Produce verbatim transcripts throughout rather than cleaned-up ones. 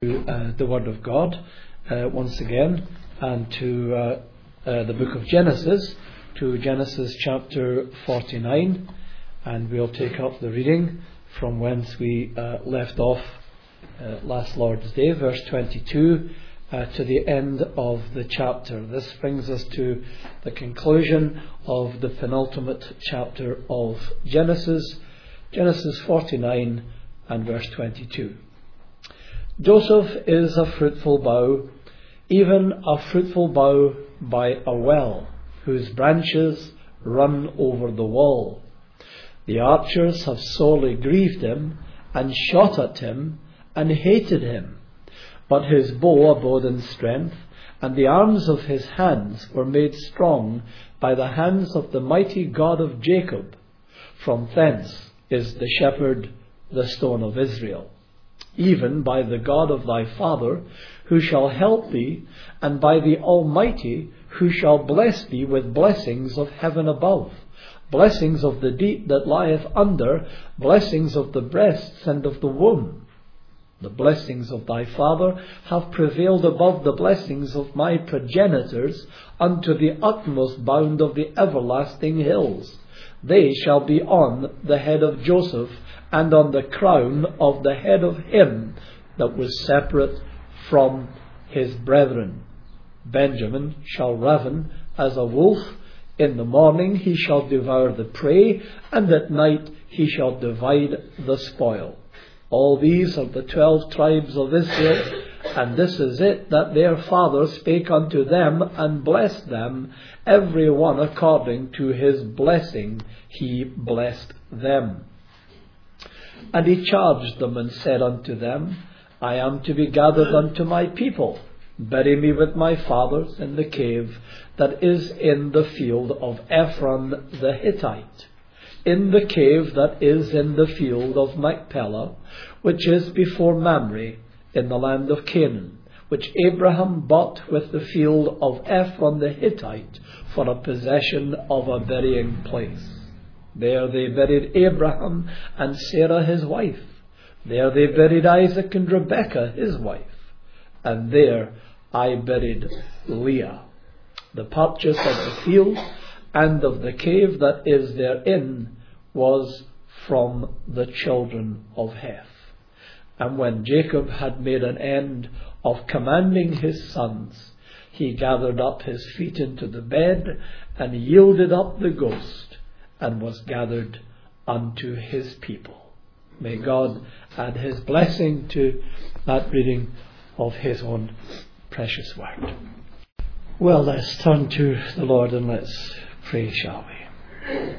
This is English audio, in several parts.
Uh, the Word of God uh, once again, and to uh, uh, the book of Genesis, to Genesis chapter forty-nine, and we'll take up the reading from whence we uh, left off uh, last Lord's Day, verse twenty-two, uh, to the end of the chapter. This brings us to the conclusion of the penultimate chapter of Genesis, Genesis forty-nine and verse twenty-two. Joseph is a fruitful bough, even a fruitful bough by a well, whose branches run over the wall. The archers have sorely grieved him, and shot at him, and hated him. But his bow abode in strength, and the arms of his hands were made strong by the hands of the mighty God of Jacob. From thence is the shepherd the stone of Israel. Even by the God of thy father, who shall help thee, and by the Almighty, who shall bless thee with blessings of heaven above, blessings of the deep that lieth under, blessings of the breasts and of the womb. The blessings of thy father have prevailed above the blessings of my progenitors unto the utmost bound of the everlasting hills. They shall be on the head of Joseph, and on the crown of the head of him that was separate from his brethren. Benjamin shall raven as a wolf. In the morning he shall devour the prey, and at night he shall divide the spoil. All these are the twelve tribes of Israel, and this is it that their father spake unto them, and blessed them, every one according to his blessing he blessed them. And he charged them and said unto them, I am to be gathered unto my people. Bury me with my fathers in the cave that is in the field of Ephron the Hittite, in the cave that is in the field of Machpelah, which is before Mamre, in the land of Canaan, which Abraham bought with the field of Ephron the Hittite for a possession of a burying place. There they buried Abraham and Sarah his wife. There they buried Isaac and Rebekah his wife. And there I buried Leah. The purchase of the field and of the cave that is therein was from the children of Heth. And when Jacob had made an end of commanding his sons, he gathered up his feet into the bed, and yielded up the ghost, and was gathered unto his people. May God add his blessing to that reading of his own precious word. Well, let's turn to the Lord and let's pray, shall we?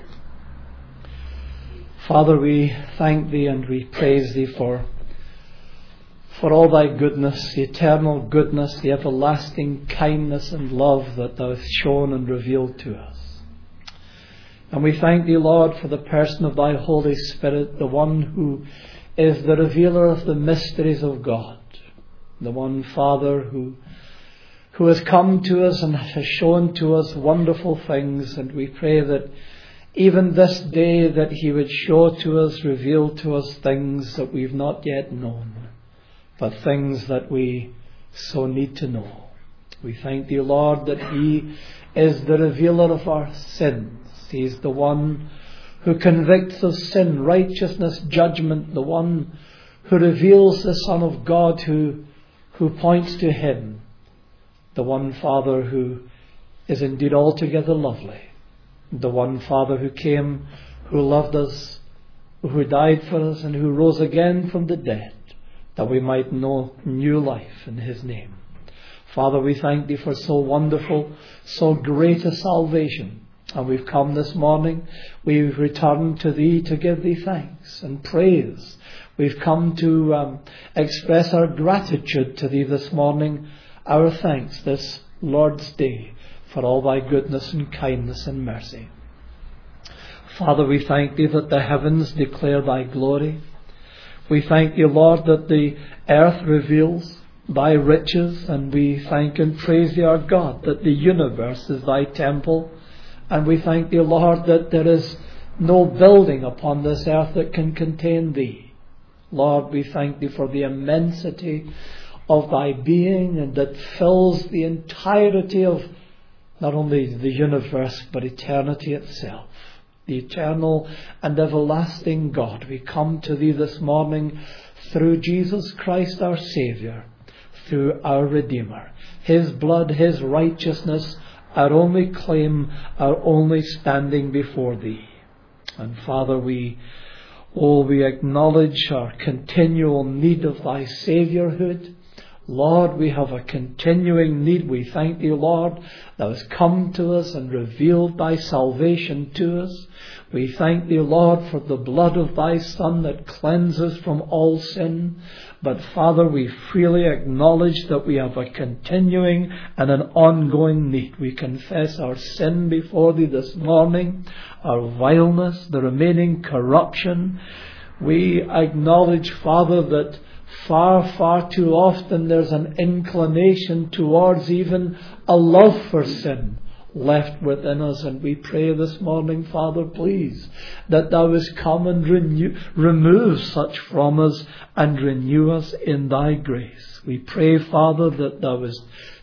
Father, we thank thee and we praise thee for, for all thy goodness, the eternal goodness, the everlasting kindness and love that thou hast shown and revealed to us. And we thank thee, Lord, for the person of thy Holy Spirit, the one who is the revealer of the mysteries of God, the one, Father, who, who has come to us and has shown to us wonderful things. And we pray that even this day that he would show to us, reveal to us things that we've not yet known, but things that we so need to know. We thank thee, Lord, that he is the revealer of our sins. He is the one who convicts of sin, righteousness, judgment, the one who reveals the Son of God, who, who points to him, the one, Father, who is indeed altogether lovely, the one, Father, who came, who loved us, who died for us, and who rose again from the dead, that we might know new life in his name. Father, we thank thee for so wonderful, so great a salvation. And we've come this morning, we've returned to thee to give thee thanks and praise. We've come to um, express our gratitude to thee this morning, our thanks this Lord's Day for all thy goodness and kindness and mercy. Father, we thank thee that the heavens declare thy glory. We thank thee, Lord, that the earth reveals thy riches, and we thank and praise thee, our God, that the universe is thy temple. And we thank thee, Lord, that there is no building upon this earth that can contain thee. Lord, we thank thee for the immensity of thy being, and that fills the entirety of not only the universe but eternity itself. The eternal and everlasting God, we come to thee this morning through Jesus Christ our Saviour, through our Redeemer. His blood, His righteousness, our only claim, our only standing before thee. And Father, we, oh, we acknowledge our continual need of thy Saviourhood. Lord, we have a continuing need. We thank thee, Lord, thou hast come to us and revealed thy salvation to us. We thank thee, Lord, for the blood of thy Son that cleanses from all sin. But Father, we freely acknowledge that we have a continuing and an ongoing need. We confess our sin before thee this morning, our vileness, the remaining corruption. We acknowledge, Father, that far, far too often there's an inclination towards even a love for sin left within us. And we pray this morning, Father, please, that thou hast come and renew, remove such from us and renew us in thy grace. We pray, Father, that thou hast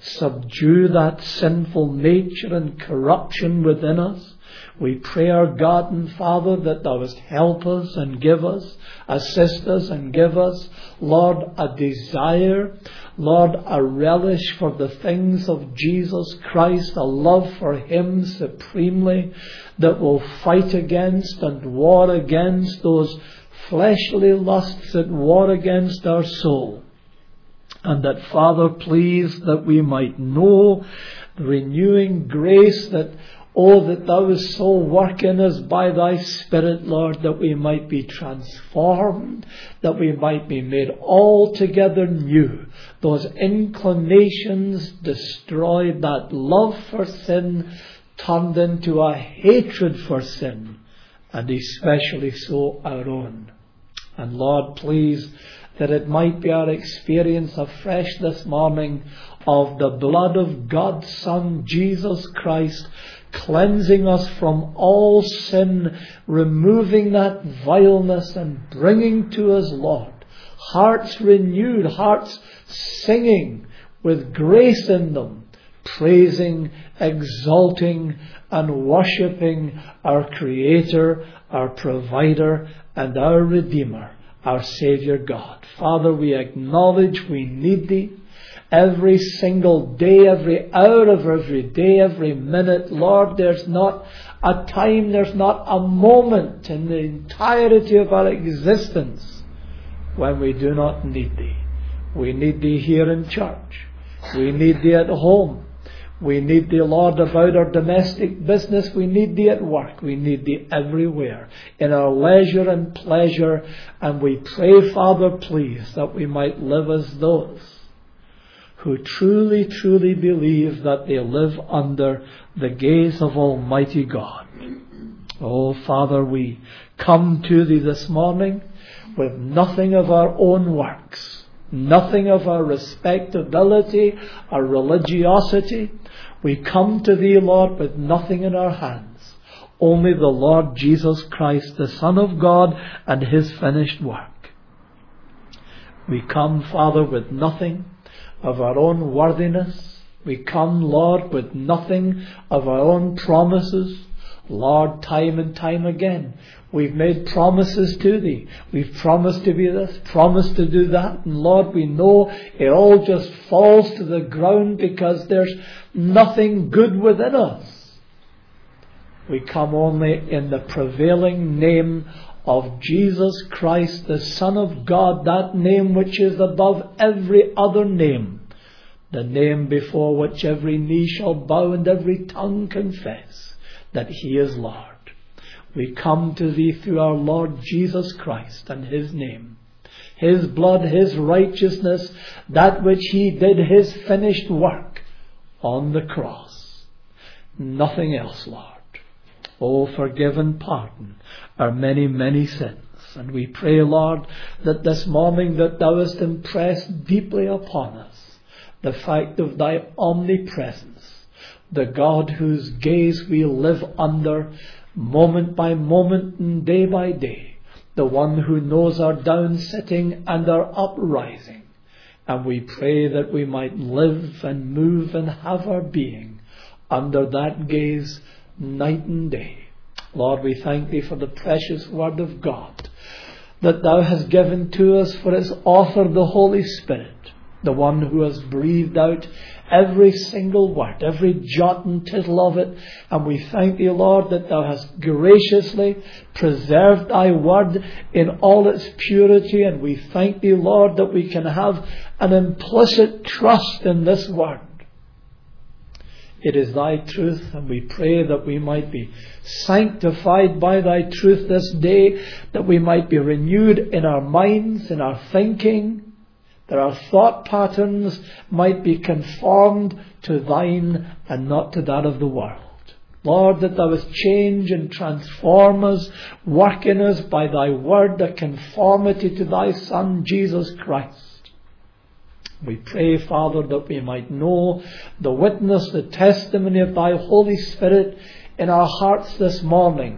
subdue that sinful nature and corruption within us. We pray, our God and Father, that thou hast help us and give us, assist us and give us, Lord, a desire, Lord, a relish for the things of Jesus Christ, a love for Him supremely, that will fight against and war against those fleshly lusts that war against our soul. And that, Father, please, that we might know the renewing grace that, oh, that thou hast so work in us by thy Spirit, Lord, that we might be transformed, that we might be made altogether new. Those inclinations destroyed, that love for sin turned into a hatred for sin, and especially so our own. And Lord, please, that it might be our experience afresh this morning of the blood of God's Son, Jesus Christ, cleansing us from all sin, removing that vileness and bringing to us, Lord, hearts renewed, hearts singing with grace in them, praising, exalting and worshipping our Creator, our Provider and our Redeemer, our Saviour God. Father, we acknowledge we need thee. Every single day, every hour of every day, every minute, Lord, there's not a time, there's not a moment in the entirety of our existence when we do not need thee. We need thee here in church. We need thee at home. We need thee, Lord, about our domestic business. We need thee at work. We need thee everywhere, in our leisure and pleasure. And we pray, Father, please, that we might live as those who truly, truly believe that they live under the gaze of Almighty God. Oh, Father, we come to thee this morning with nothing of our own works, nothing of our respectability, our religiosity. We come to thee, Lord, with nothing in our hands, only the Lord Jesus Christ, the Son of God, and His finished work. We come, Father, with nothing of our own worthiness. We come, Lord, with nothing of our own promises. Lord, time and time again, we've made promises to thee. We've promised to be this, promised to do that. And Lord, we know it all just falls to the ground because there's nothing good within us. We come only in the prevailing name of Jesus Christ, the Son of God, that name which is above every other name, the name before which every knee shall bow and every tongue confess that He is Lord. We come to thee through our Lord Jesus Christ and His name, His blood, His righteousness, that which He did, His finished work on the cross. Nothing else, Lord. Oh, forgive and pardon our many, many sins. And we pray, Lord, that this morning that thou hast impressed deeply upon us the fact of thy omnipresence, the God whose gaze we live under moment by moment and day by day, the one who knows our down sitting and our uprising. And we pray that we might live and move and have our being under that gaze night and day. Lord, we thank Thee for the precious Word of God that Thou hast given to us, for its author, the Holy Spirit, the one who has breathed out every single word, every jot and tittle of it. And we thank Thee, Lord, that Thou hast graciously preserved Thy word in all its purity. And we thank Thee, Lord, that we can have an implicit trust in this word. It is Thy truth, and we pray that we might be sanctified by Thy truth this day, that we might be renewed in our minds, in our thinking, that our thought patterns might be conformed to Thine and not to that of the world. Lord, that Thou wouldst change and transform us, work in us by Thy word, a conformity to Thy Son, Jesus Christ. We pray, Father, that we might know the witness, the testimony of Thy Holy Spirit in our hearts this morning.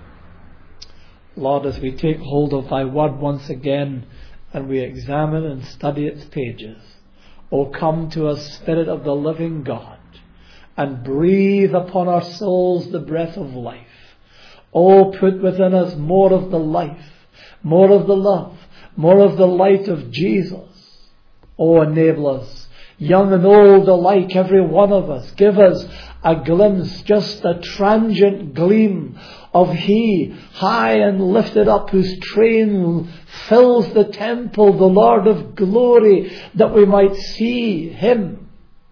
Lord, as we take hold of Thy word once again and we examine and study its pages, O come to us, Spirit of the living God, and breathe upon our souls the breath of life. O put within us more of the life, more of the love, more of the light of Jesus. Oh, enable us, young and old alike, every one of us. Give us a glimpse, just a transient gleam of He, high and lifted up, whose train fills the temple, the Lord of glory, that we might see Him.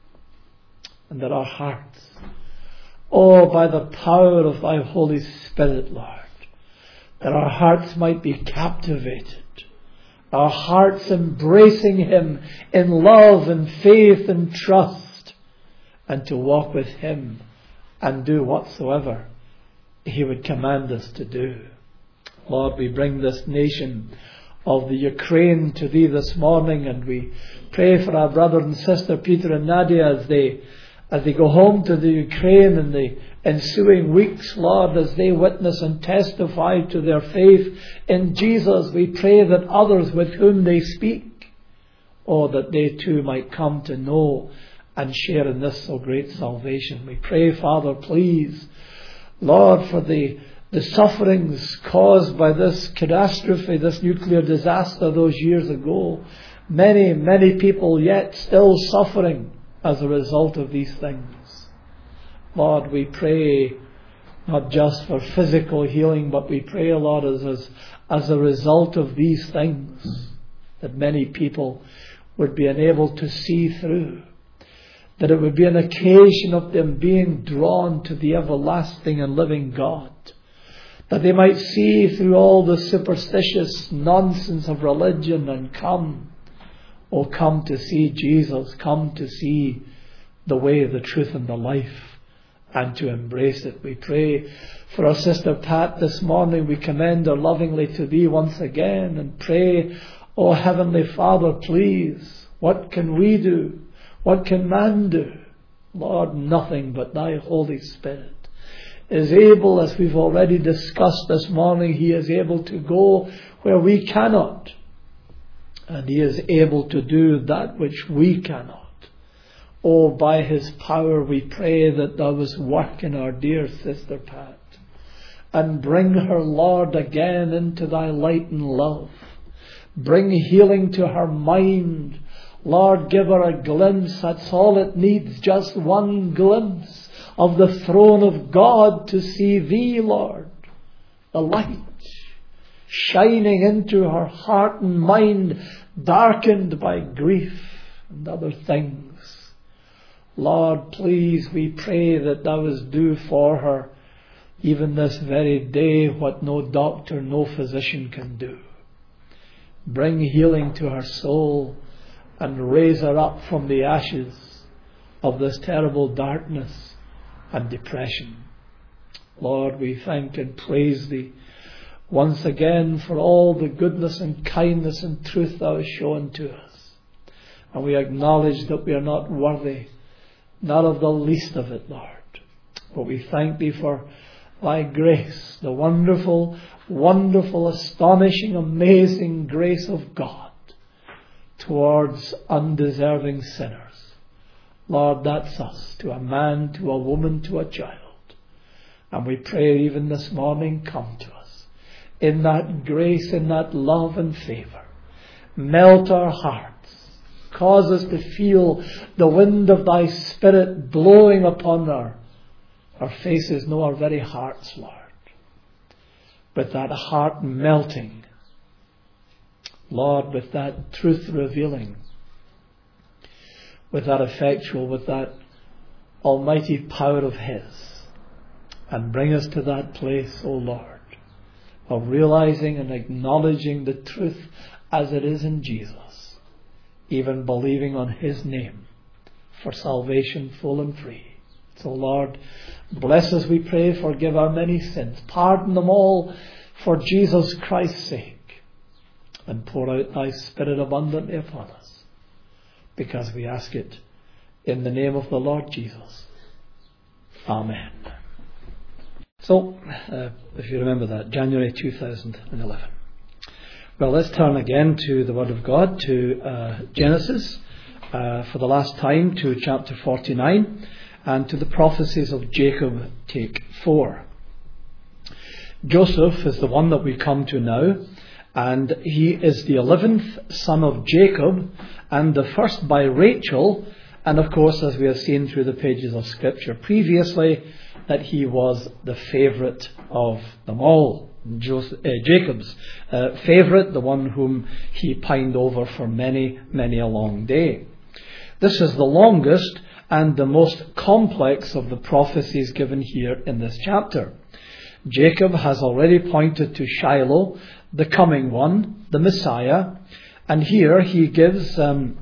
And that our hearts, oh, by the power of Thy Holy Spirit, Lord, that our hearts might be captivated. Our hearts embracing Him in love and faith and trust, and to walk with Him and do whatsoever He would command us to do. Lord, we bring this nation of the Ukraine to Thee this morning, and we pray for our brother and sister Peter and Nadia as they as they go home to the Ukraine in the ensuing weeks, Lord, as they witness and testify to their faith in Jesus. We pray that others with whom they speak, oh, that they too might come to know and share in this so great salvation. We pray, Father, please, Lord, for the, the sufferings caused by this catastrophe, this nuclear disaster those years ago. Many, many people yet still suffering as a result of these things. Lord, we pray not just for physical healing, but we pray, Lord, as, as, as a result of these things, that many people would be enabled to see through, that it would be an occasion of them being drawn to the everlasting and living God, that they might see through all the superstitious nonsense of religion and come, oh, come to see Jesus, come to see the way, the truth and the life, and to embrace it. We pray for our sister Pat this morning. We commend her lovingly to Thee once again and pray, oh Heavenly Father, please, what can we do? What can man do? Lord, nothing but Thy Holy Spirit is able, as we've already discussed this morning. He is able to go where we cannot. And He is able to do that which we cannot. Oh, by His power we pray that Thou wouldst work in our dear sister Pat, and bring her, Lord, again into Thy light and love. Bring healing to her mind. Lord, give her a glimpse. That's all it needs, just one glimpse of the throne of God, to see Thee, Lord, the light shining into her heart and mind, darkened by grief and other things. Lord, please, we pray that Thou wouldst do for her, even this very day, what no doctor, no physician can do. Bring healing to her soul and raise her up from the ashes of this terrible darkness and depression. Lord, we thank and praise Thee once again for all the goodness and kindness and truth Thou hast shown to us. And we acknowledge that we are not worthy, not of the least of it, Lord. But we thank Thee for Thy grace, the wonderful, wonderful, astonishing, amazing grace of God, towards undeserving sinners. Lord, that's us, to a man, to a woman, to a child. And we pray even this morning, come to us in that grace, in that love and favour. Melt our hearts. Cause us to feel the wind of thy Spirit blowing upon our, our faces, no, our very hearts, Lord. With that heart melting. Lord, with that truth revealing. With that effectual, with that almighty power of His. And bring us to that place, O Lord, of realizing and acknowledging the truth as it is in Jesus. Even believing on His name for salvation full and free. So Lord, bless us, we pray, forgive our many sins, pardon them all for Jesus Christ's sake, and pour out thy Spirit abundantly upon us, because we ask it in the name of the Lord Jesus. Amen. So, uh, if you remember that, January two thousand eleven. Well, let's turn again to the Word of God, to uh, Genesis, uh, for the last time, to chapter forty-nine, and to the prophecies of Jacob, take four. Joseph is the one that we come to now, and he is the eleventh son of Jacob, and the first by Rachel, and of course, as we have seen through the pages of Scripture previously, that he was the favourite of them all. Joseph, uh, Jacob's uh, favourite, the one whom he pined over for many, many a long day. This is the longest and the most complex of the prophecies given here in this chapter. Jacob has already pointed to Shiloh, the coming one, the Messiah, and here he gives, um,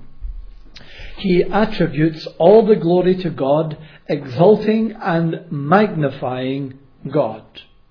he attributes all the glory to God, exalting and magnifying God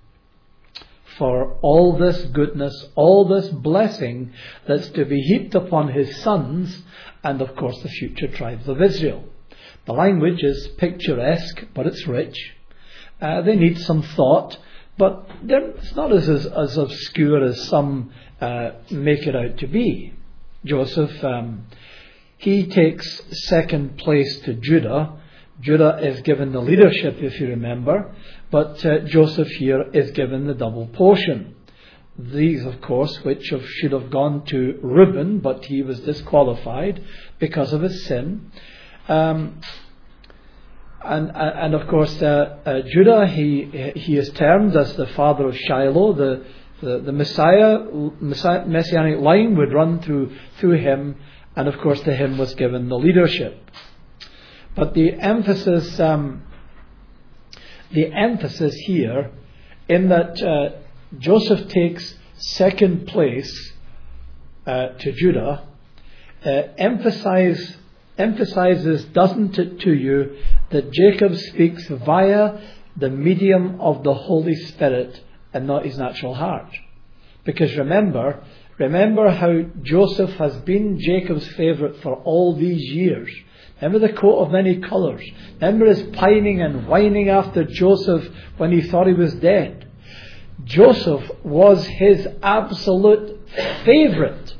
for all this goodness, all this blessing that's to be heaped upon his sons and, of course, the future tribes of Israel. The language is picturesque, but it's rich. Uh, they need some thought, but it's not as, as, as obscure as some uh, make it out to be. Joseph, um, he takes second place to Judah. Judah is given the leadership, if you remember, but uh, Joseph here is given the double portion. These, of course, which have, should have gone to Reuben, but he was disqualified because of his sin. Um, and, and of course, uh, uh, Judah, he he is termed as the father of Shiloh. The the, the Messiah, Messiah messianic line would run through through him, and of course, to him was given the leadership. But the emphasis, um, the emphasis here, in that uh, Joseph takes second place uh, to Judah, uh, emphasize, emphasizes, doesn't it, to you, that Jacob speaks via the medium of the Holy Spirit and not his natural heart. Because remember, remember how Joseph has been Jacob's favourite for all these years. Remember the coat of many colours. Remember his pining and whining after Joseph when he thought he was dead. Joseph was his absolute favourite.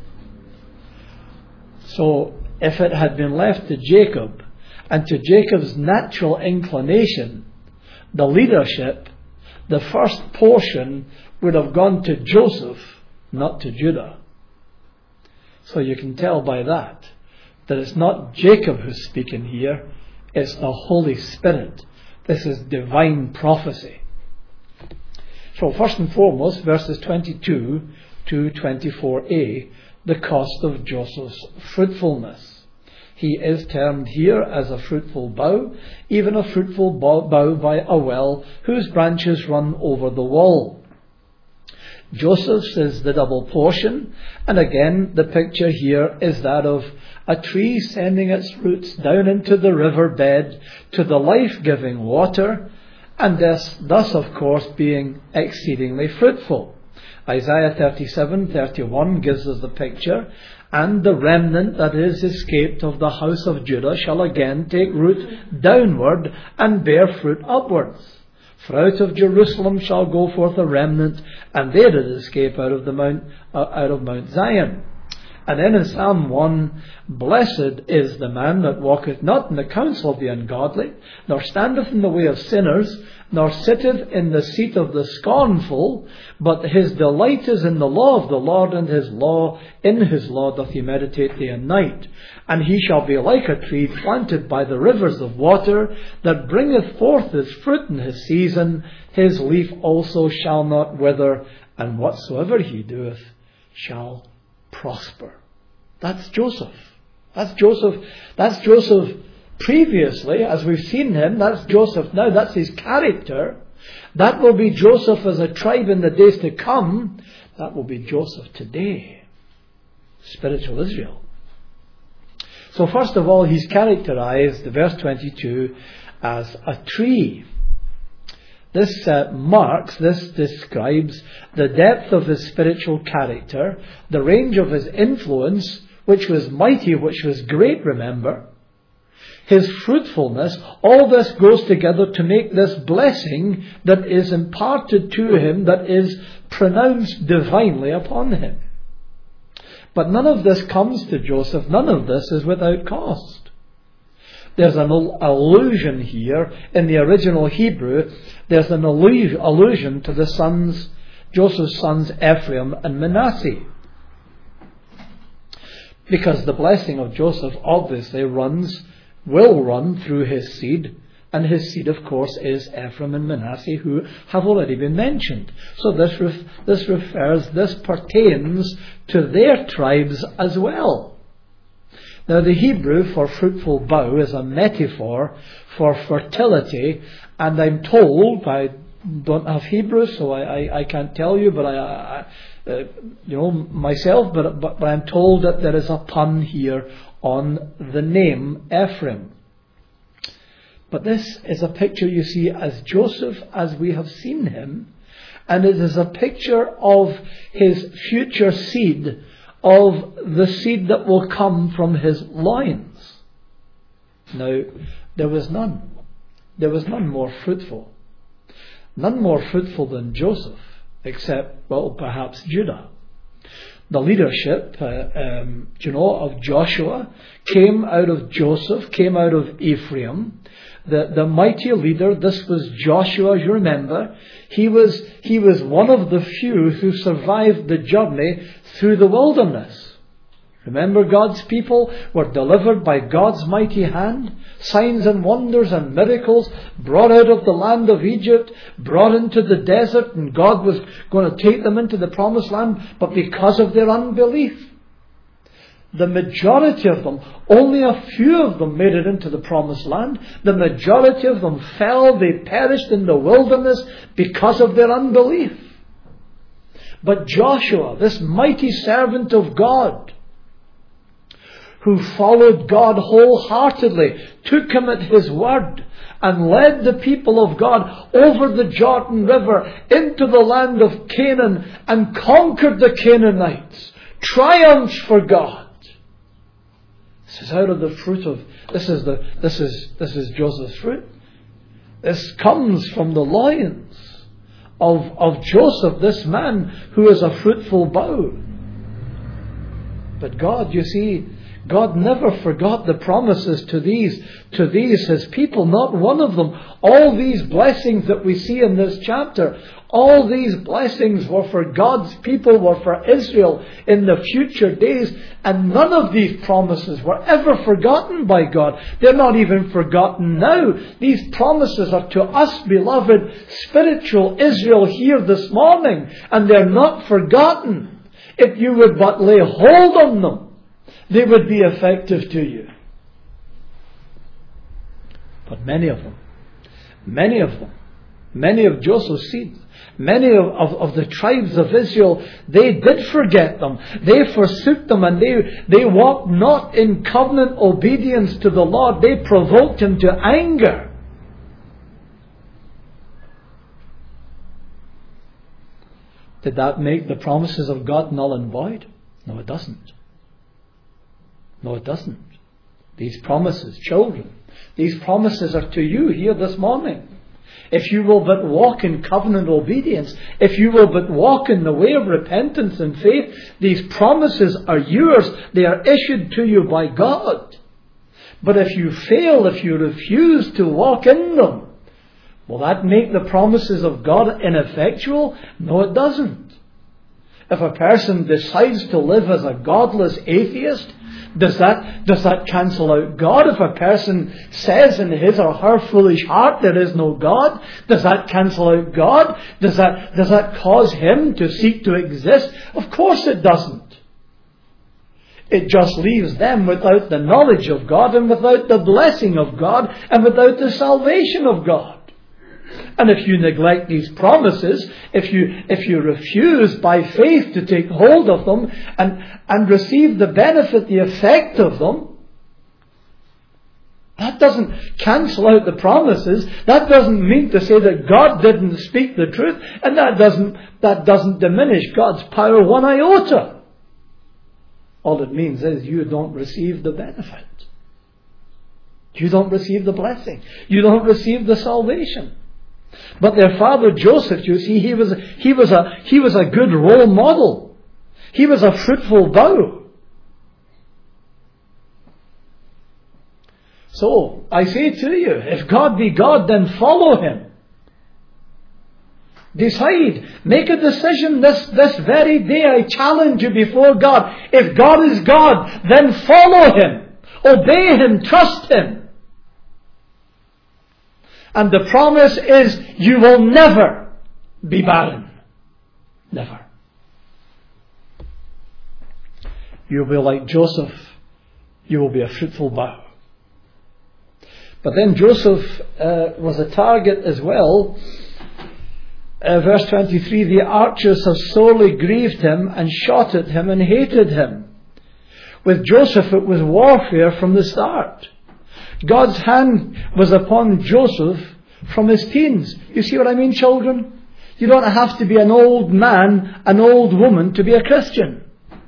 So if it had been left to Jacob and to Jacob's natural inclination, the leadership, the first portion would have gone to Joseph, not to Judah. So you can tell by that that it's not Jacob who's speaking here, it's the Holy Spirit. This is divine prophecy. So first and foremost, verses twenty-two to twenty-four a, the cost of Joseph's fruitfulness. He is termed here as a fruitful bough, even a fruitful bough by a well whose branches run over the wall. Joseph's is the double portion, and again the picture here is that of a tree sending its roots down into the river bed to the life-giving water, and thus, thus of course being exceedingly fruitful. Isaiah thirty-seven thirty-one gives us the picture, and the remnant that is escaped of the house of Judah shall again take root downward and bear fruit upwards. For out of Jerusalem shall go forth a remnant, and they did escape out of the mount, uh, out of Mount Zion. And then in Psalm one, blessed is the man that walketh not in the counsel of the ungodly, nor standeth in the way of sinners, nor sitteth in the seat of the scornful, but his delight is in the law of the Lord, and his law, in his law doth he meditate day and night. And he shall be like a tree planted by the rivers of water, that bringeth forth his fruit in his season, his leaf also shall not wither, and whatsoever he doeth shall prosper. That's Joseph. That's Joseph. That's Joseph previously, as we've seen him. That's Joseph now. That's his character. That will be Joseph as a tribe in the days to come. That will be Joseph today. Spiritual Israel. So first of all, he's characterized, verse twenty-two, as a tree. This uh, marks, this describes the depth of his spiritual character, the range of his influence, which was mighty, which was great, remember. His fruitfulness, all this goes together to make this blessing that is imparted to him, that is pronounced divinely upon him. But none of this comes to Joseph, none of this is without cost. There's an allusion here in the original Hebrew. There's an allusion to the sons, Joseph's sons Ephraim and Manasseh. Because the blessing of Joseph obviously runs, will run through his seed. And his seed, of course, is Ephraim and Manasseh, who have already been mentioned. So this, ref, this refers, this pertains to their tribes as well. Now the Hebrew for fruitful bough is a metaphor for fertility, and I'm told, I don't have Hebrew, so I, I, I can't tell you, but I, I uh, you know myself, but, but but I'm told that there is a pun here on the name Ephraim. But this is a picture, you see, as Joseph, as we have seen him, and it is a picture of his future seed, of the seed that will come from his loins. Now, there was none. There was none more fruitful. None more fruitful than Joseph, except, well, perhaps Judah. The leadership, uh, um, you know, of Joshua came out of Joseph, came out of Ephraim. The, the mighty leader, this was Joshua, you remember. He was, he was one of the few who survived the journey through the wilderness. Remember, God's people were delivered by God's mighty hand. Signs and wonders and miracles brought out of the land of Egypt, brought into the desert, and God was going to take them into the promised land. But because of their unbelief, the majority of them, only a few of them made it into the promised land. The majority of them fell, they perished in the wilderness because of their unbelief. But Joshua, this mighty servant of God, who followed God wholeheartedly, took him at his word, and led the people of God over the Jordan River into the land of Canaan, and conquered the Canaanites, triumphed for God. This is out of the fruit of, this is the, this is, this is Joseph's fruit. This comes from the loins of, of Joseph, this man who is a fruitful bough. But God, you see, God never forgot the promises to these, to these his people, not one of them. All these blessings that we see in this chapter, all these blessings were for God's people, were for Israel in the future days, and none of these promises were ever forgotten by God. They're not even forgotten now. These promises are to us, beloved, spiritual Israel here this morning, and they're not forgotten. If you would but lay hold on them, they would be effective to you. But many of them, many of them, many of Joseph's seed, many of, of, of the tribes of Israel, they did forget them. They forsook them, and they, they walked not in covenant obedience to the Lord. They provoked him to anger. Did that make the promises of God null and void? No, it doesn't. No, it doesn't. These promises, children, these promises are to you here this morning. if you will but walk in covenant obedience, if you will but walk in the way of repentance and faith, these promises are yours. They are issued to you by God. But if you fail, if you refuse to walk in them, will that make the promises of God ineffectual? No, it doesn't. If a person decides to live as a godless atheist, does that, does that cancel out God? If a person says in his or her foolish heart there is no God, does that cancel out God? Does that, does that cause him to seek to exist? Of course it doesn't. It just leaves them without the knowledge of God and without the blessing of God and without the salvation of God. And if you neglect these promises, if you if you refuse by faith to take hold of them and, and receive the benefit, the effect of them, that doesn't cancel out the promises. That doesn't mean to say that God didn't speak the truth, and that doesn't that doesn't diminish God's power one iota. All it means is you don't receive the benefit. You don't receive the blessing. You don't receive the salvation. But their father Joseph, you see, he was he was a he was a good role model. He was a fruitful bough. So I say to you, if God be God, then follow Him. Decide, make a decision this this very day. I challenge you before God. If God is God, then follow Him, obey Him, trust Him. And the promise is you will never be barren. Never. You will be like Joseph. You will be a fruitful bough. But then Joseph uh, was a target as well. Uh, verse twenty-three, the archers have sorely grieved him and shot at him and hated him. With Joseph it was warfare from the start. God's hand was upon Joseph from his teens. You see what I mean, children? You don't have to be an old man, an old woman to be a Christian.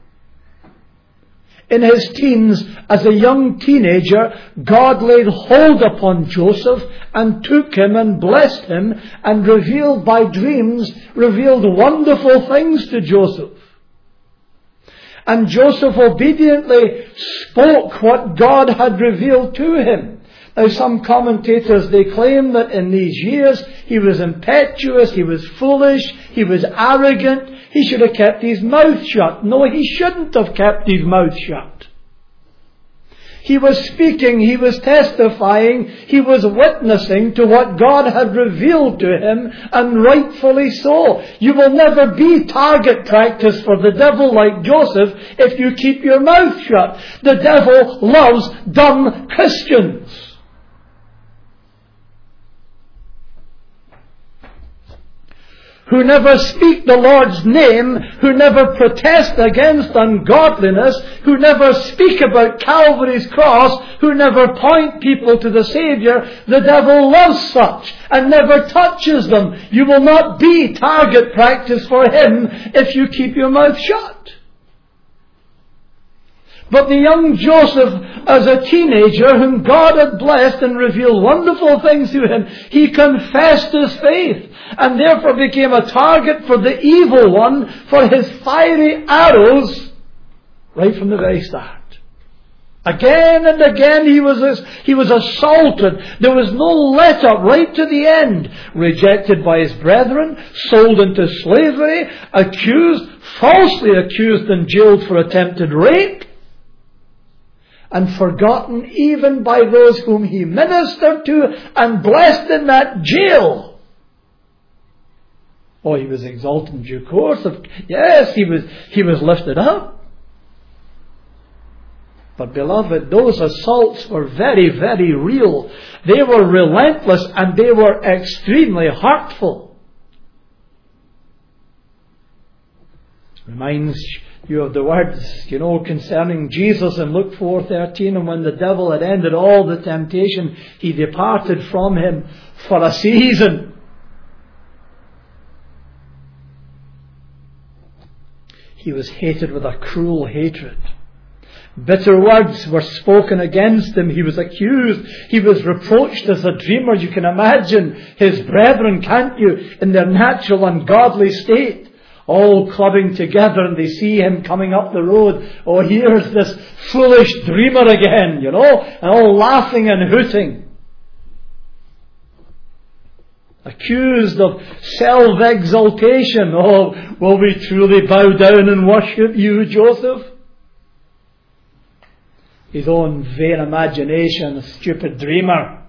In his teens, as a young teenager, God laid hold upon Joseph and took him and blessed him and revealed by dreams, revealed wonderful things to Joseph. And Joseph obediently spoke what God had revealed to him. Now some commentators, they claim that in these years he was impetuous, he was foolish, he was arrogant, he should have kept his mouth shut. No, he shouldn't have kept his mouth shut. He was speaking, he was testifying, he was witnessing to what God had revealed to him, and rightfully so. You will never be target practice for the devil like Joseph if you keep your mouth shut. The devil loves dumb Christians. Who never speak the Lord's name, who never protest against ungodliness, who never speak about Calvary's cross, who never point people to the Saviour. The devil loves such and never touches them. You will not be target practice for him if you keep your mouth shut. But the young Joseph, as a teenager whom God had blessed and revealed wonderful things to him, he confessed his faith and therefore became a target for the evil one, for his fiery arrows, right from the very start. Again and again he was he was assaulted. There was no let up right to the end. Rejected by his brethren, sold into slavery, accused, falsely accused and jailed for attempted rape, and forgotten even by those whom he ministered to and blessed in that jail. Oh, he was exalted in due course. Of, yes, he was, he was lifted up. But beloved, those assaults were very, very real. They were relentless and they were extremely hurtful. Reminds you of the words, you know, concerning Jesus in Luke four thirteen, and when the devil had ended all the temptation, he departed from him for a season. He was hated with a cruel hatred. Bitter words were spoken against him. He was accused. He was reproached as a dreamer. You can imagine his brethren, can't you, in their natural ungodly state, all clubbing together, and they see him coming up the road. Oh, here's this foolish dreamer again, you know, and all laughing and hooting. Accused of self-exaltation. Oh, will we truly bow down and worship you, Joseph? His own vain imagination, a stupid dreamer.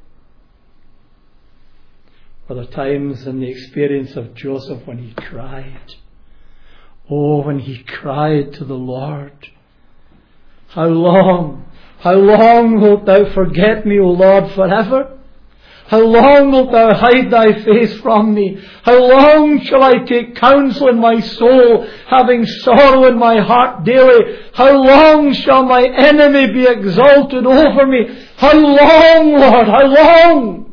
Were there times in the experience of Joseph when he cried? Oh, when he cried to the Lord. How long, how long wilt thou forget me, O Lord, forever? How long wilt thou hide thy face from me? How long shall I take counsel in my soul, having sorrow in my heart daily? How long shall my enemy be exalted over me? How long, Lord, how long?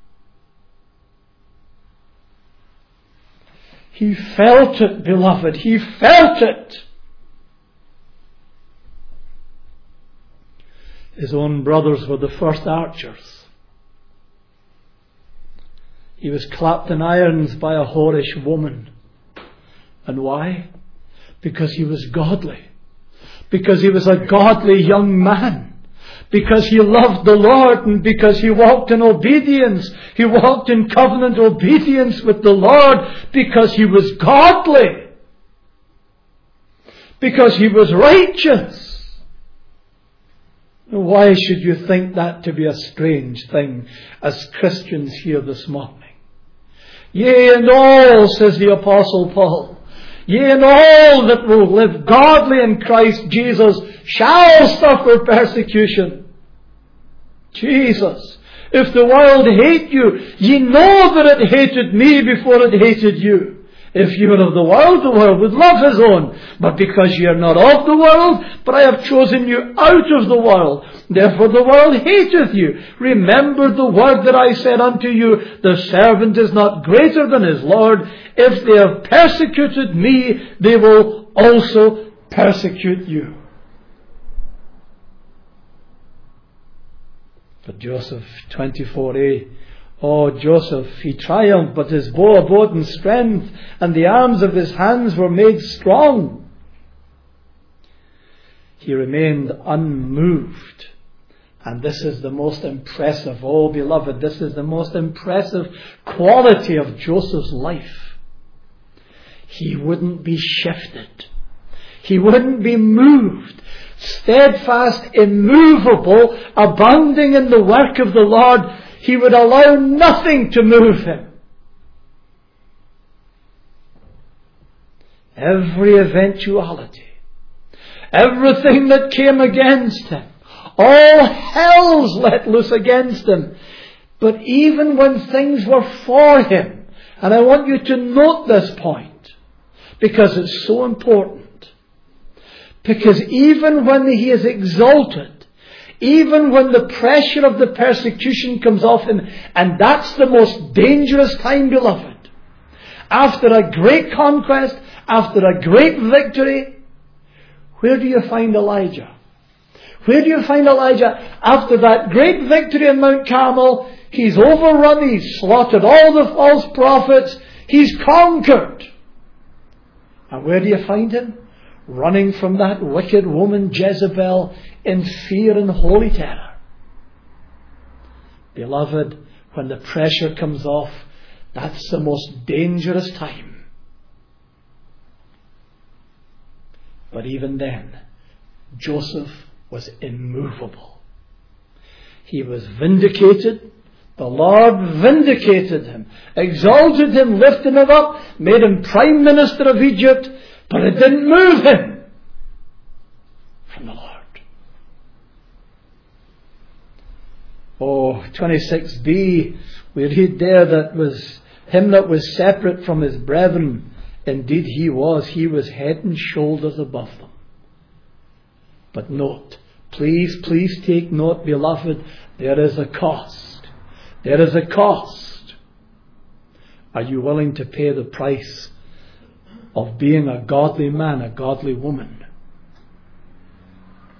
He felt it, beloved. He felt it. His own brothers were the first archers. He was clapped in irons by a whorish woman. And why? Because he was godly. Because he was a godly young man. Because he loved the Lord, and because he walked in obedience. He walked in covenant obedience with the Lord because he was godly. Because he was righteous. Why should you think that to be a strange thing as Christians here this morning? Yea, and all, says the Apostle Paul, yea, and all that will live godly in Christ Jesus shall suffer persecution. Jesus, if the world hate you, ye know that it hated me before it hated you. If you were of the world, the world would love his own. But because ye are not of the world, but I have chosen you out of the world, therefore the world hateth you. Remember the word that I said unto you, the servant is not greater than his Lord. If they have persecuted me, they will also persecute you. But Joseph, twenty-four a, oh, Joseph, he triumphed, but his bow abode in strength, and the arms of his hands were made strong. He remained unmoved. And this is the most impressive, oh beloved, this is the most impressive quality of Joseph's life. He wouldn't be shifted. He wouldn't be moved. Steadfast, immovable, abounding in the work of the Lord, he would allow nothing to move him. Every eventuality, everything that came against him, all hell's let loose against him. But even when things were for him, and I want you to note this point, because it's so important. Because even when he is exalted, even when the pressure of the persecution comes off him, and that's the most dangerous time, beloved. After a great conquest, after a great victory, where do you find Elijah? Where do you find Elijah? After that great victory in Mount Carmel, he's overrun, he's slaughtered all the false prophets, he's conquered. And where do you find him? Running from that wicked woman Jezebel in fear and holy terror. Beloved, when the pressure comes off, that's the most dangerous time. But even then, Joseph was immovable. He was vindicated. The Lord vindicated him, exalted him, lifted him up, made him prime minister of Egypt. But it didn't move him from the Lord. Oh, twenty-six b, we read there that was him that was separate from his brethren. Indeed he was. He was head and shoulders above them. But note, please, please take note, beloved, there is a cost. There is a cost. Are you willing to pay the price of being a godly man, a godly woman?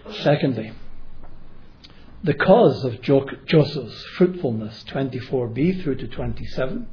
Secondly, the cause of jo- Joseph's fruitfulness, twenty-four b through to twenty-seven.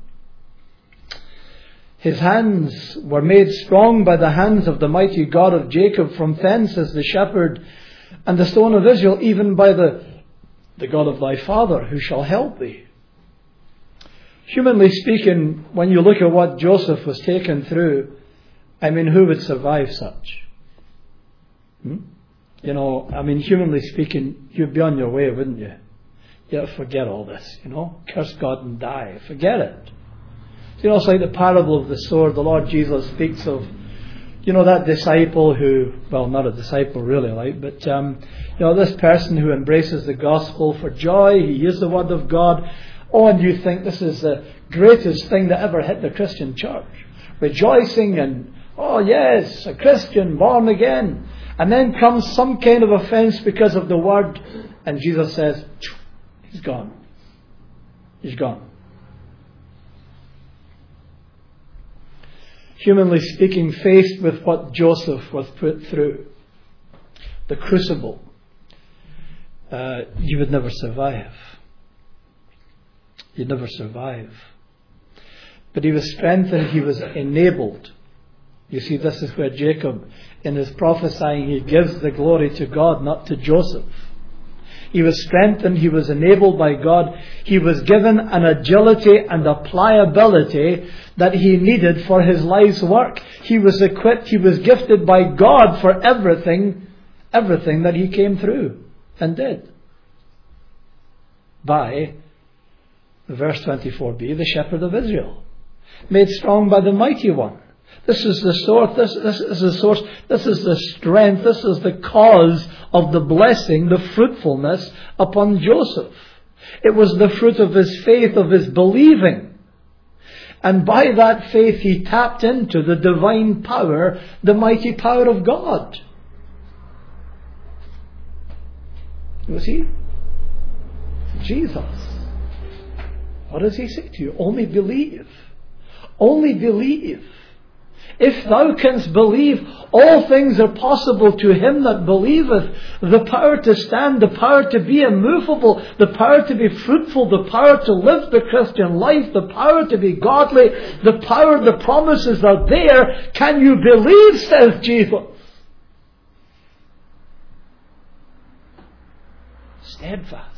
His hands were made strong by the hands of the mighty God of Jacob. From thence is the shepherd and the stone of Israel, even by the, the God of thy father, who shall help thee. Humanly speaking, when you look at what Joseph was taken through, I mean, who would survive such? Hmm? You know, I mean, humanly speaking, you'd be on your way, wouldn't you? Yeah, forget all this, you know. Curse God and die. Forget it. You know, it's like the parable of the sword. The Lord Jesus speaks of, you know, that disciple who, well, not a disciple really, like, but, um, you know, this person who embraces the gospel for joy. He hears the word of God. Oh, and you think this is the greatest thing that ever hit the Christian church. Rejoicing and, oh yes, a Christian, born again. And then comes some kind of offence because of the word, and Jesus says, he's gone. He's gone. Humanly speaking, faced with what Joseph was put through, the crucible, uh, you would never survive. You'd never survive. But he was strengthened, he was enabled. You see, this is where Jacob, in his prophesying, he gives the glory to God, not to Joseph. He was strengthened, he was enabled by God. He was given an agility and a pliability that he needed for his life's work. He was equipped, he was gifted by God for everything, everything that he came through and did. By, verse twenty-four b, the shepherd of Israel, made strong by the mighty one. This is the source, this, this is the source, this is the strength, this is the cause of the blessing, the fruitfulness upon Joseph. It was the fruit of his faith, of his believing. And by that faith he tapped into the divine power, the mighty power of God. You see? Jesus. What does he say to you? Only believe. Only believe. If thou canst believe, all things are possible to him that believeth. The power to stand, the power to be immovable, the power to be fruitful, the power to live the Christian life, the power to be godly, the power, the promises are there. Can you believe, says Jesus? Steadfast.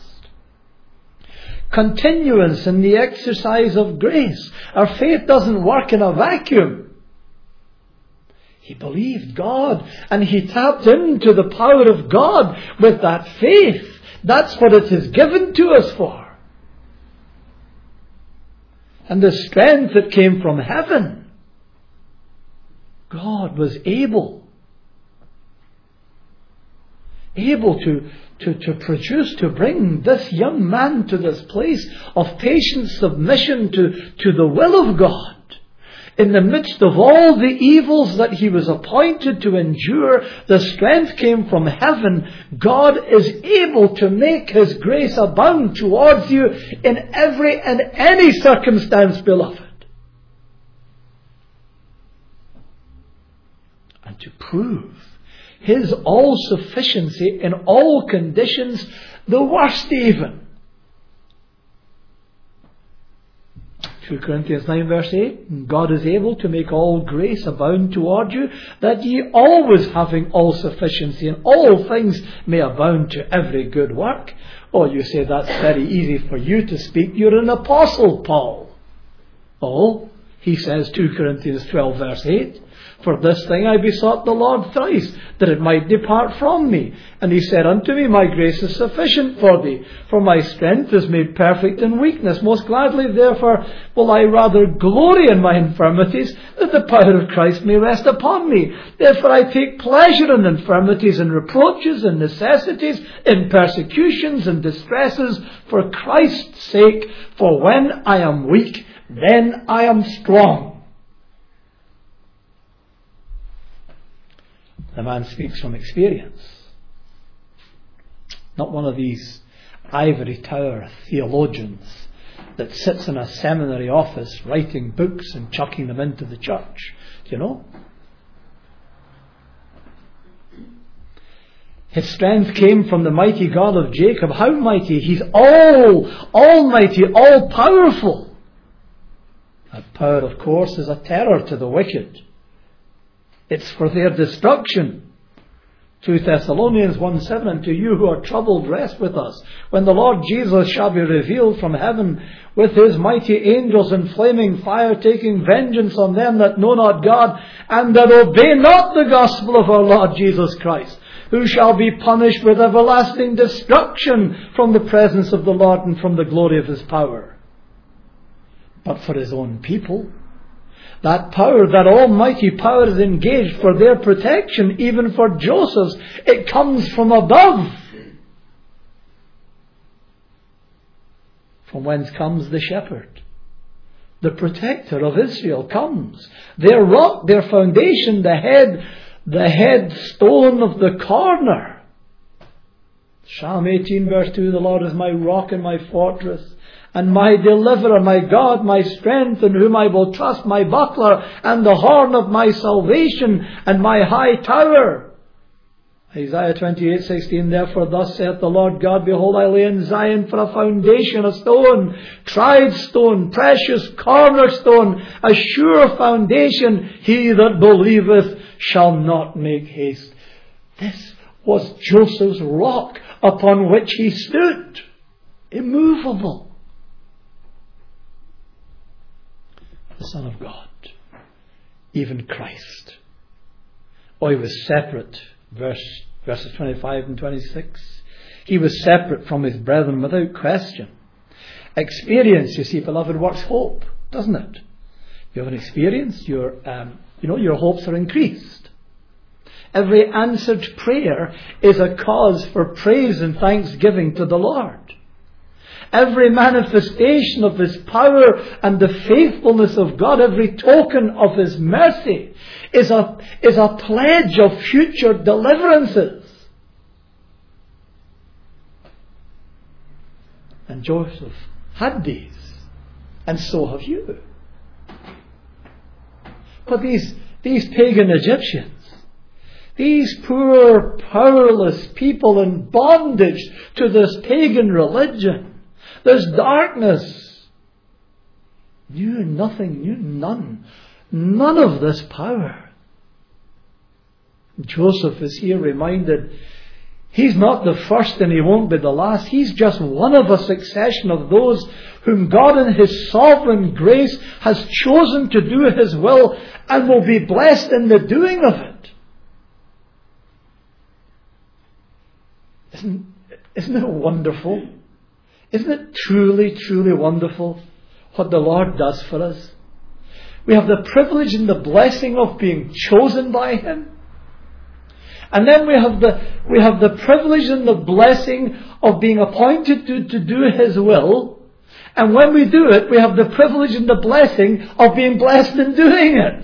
Continuance in the exercise of grace. Our faith doesn't work in a vacuum. He believed God and he tapped into the power of God with that faith. That's what it is given to us for. And the strength that came from heaven. God was able. Able to, to, to produce, to bring this young man to this place of patient submission to, to the will of God. In the midst of all the evils that he was appointed to endure, the strength came from heaven. God is able to make his grace abound towards you in every and any circumstance, beloved. And to prove his all-sufficiency in all conditions, the worst even. two Corinthians nine verse eight, God is able to make all grace abound toward you, that ye always having all sufficiency in all things may abound to every good work. Oh, you say that's very easy for you to speak. You're an apostle, Paul. Oh, he says, two Corinthians twelve verse eight, for this thing I besought the Lord thrice, that it might depart from me. And he said unto me, my grace is sufficient for thee, for my strength is made perfect in weakness. Most gladly, therefore, will I rather glory in my infirmities, that the power of Christ may rest upon me. Therefore I take pleasure in infirmities and reproaches and necessities, in persecutions and distresses, for Christ's sake. For when I am weak, then I am strong. The man speaks from experience. Not one of these ivory tower theologians that sits in a seminary office writing books and chucking them into the church. Do you know? His strength came from the mighty God of Jacob. How mighty? He's all, almighty, all powerful. That power, of course, is a terror to the wicked. It's for their destruction. two Thessalonians one seven, and to you who are troubled, rest with us, when the Lord Jesus shall be revealed from heaven with his mighty angels in flaming fire, taking vengeance on them that know not God, and that obey not the gospel of our Lord Jesus Christ, who shall be punished with everlasting destruction from the presence of the Lord and from the glory of his power. But for his own people, that power, that almighty power, is engaged for their protection, even for Joseph's. It comes from above. From whence comes the shepherd? The protector of Israel comes. Their rock, their foundation, the head, the head stone of the corner. Psalm eighteen verse two, the Lord is my rock and my fortress, and my deliverer, my God, my strength, in whom I will trust, my buckler, and the horn of my salvation, and my high tower. Isaiah twenty-eight sixteen, therefore thus saith the Lord God, behold, I lay in Zion for a foundation, a stone, tried stone, precious cornerstone, a sure foundation. He that believeth shall not make haste. This was Joseph's rock upon which he stood, immovable. The Son of God, even Christ. Oh, he was separate. Verse, verses twenty-five and twenty-six. He was separate from his brethren without question. Experience, you see, beloved, works hope, doesn't it? You have an experience, your, um, you know, your hopes are increased. Every answered prayer is a cause for praise and thanksgiving to the Lord. Every manifestation of his power and the faithfulness of God, every token of his mercy, is a, is a pledge of future deliverances. And Joseph had these, and so have you. But these, these pagan Egyptians, these poor, powerless people in bondage to this pagan religion, this darkness, knew nothing, knew none, none of this power. Joseph is here reminded he's not the first and he won't be the last. He's just one of a succession of those whom God in his sovereign grace has chosen to do his will and will be blessed in the doing of it. Isn't, isn't it wonderful? Isn't it truly, truly wonderful what the Lord does for us? We have the privilege and the blessing of being chosen by him. And then we have the, we have the privilege and the blessing of being appointed to, to do his will. And when we do it, we have the privilege and the blessing of being blessed in doing it.